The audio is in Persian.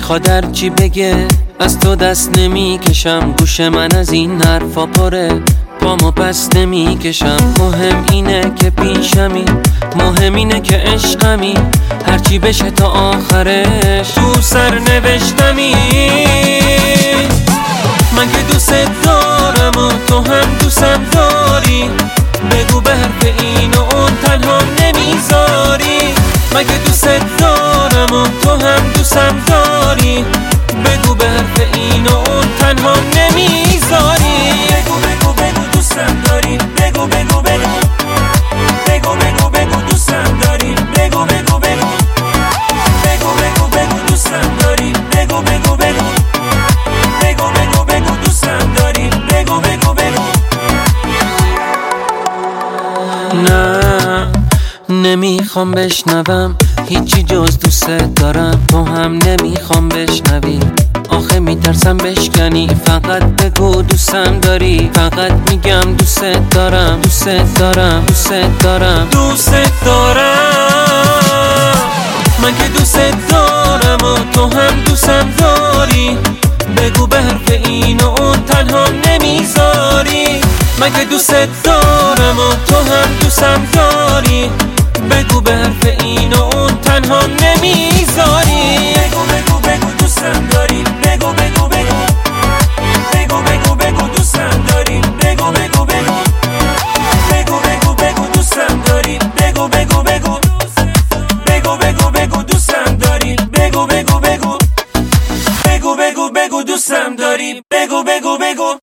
میخواد هرچی بگه از تو دست نمیکشم، گوش من از این حرفا پره، پامو پس نمیکشم. مهم اینه که پیشمی، مهم اینه که عشقمی، هرچی بشه تا آخرش تو سر نوشتمی. من که دوست دارم و تو هم دوستم داری، بگو به حرف این و اون تنها نمیذاری. من که دوست دارم و تو هم دوستم داری، بگو به حرف این و اون تنها نمیذاری. بگو بگو بگو دوستم داری، بگو بگو بگو، بگو بگو بگو دوستم داری، بگو بگو بگو، بگو بگو بگو دوستم داری، بگو بگو بگو، بگو بگو بگو دوستم داری، بگو بگو بگو. نه نمیخوام بشنوم هیچی جز دوست دارم، تو هم نمیخوام بشنوی، آخه میترسم بشکنی. فقط بگو دوستم داری، فقط میگم دوست دارم، دوست دارم، دوست دارم، دوست دارم. من که دوست دارم و تو هم دوستم داری، بگو به حرف این و اون تنها نمیذاری. من که دوست دارم و تو هم دوستم داری، بگو به حرف این و اون تنها نمیذاری. بگو بگو بگو دوستم داری، بگو بگو بگو، بگو بگو بگو دوستم داری، بگو بگو بگو، بگو بگو بگو دوستم داری، بگو بگو بگو، بگو بگو بگو دوستم داری، بگو بگو بگو، بگو بگو بگو دوستم داری، بگو بگو بگو.